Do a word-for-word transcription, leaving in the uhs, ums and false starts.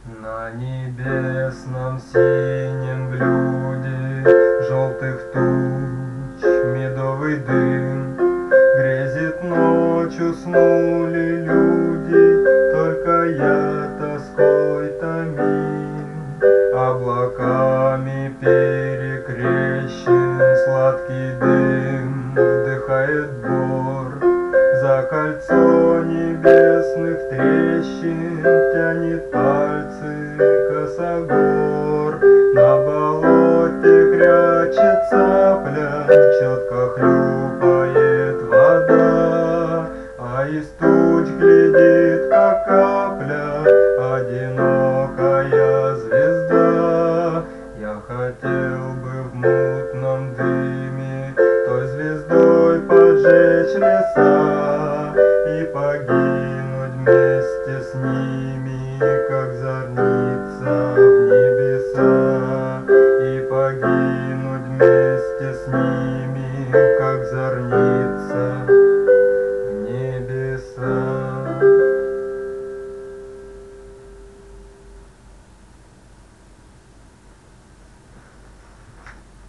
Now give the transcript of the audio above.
На небесном синем блюде желтых туч медовый дым грезит ночь, уснули люди, только я тоской томим. Облаками перекрещен сладкий дым вдыхает бор, за кольцо небесных трещин тянет пальцы косогор. На болоте крячет цапля, четко хлюпает вода, а из туч глядит, как капля, одинокая звезда. Я хотел бы в мутном дыме той звездой поджечь леса и погибнуть вместе с ними, как зорница.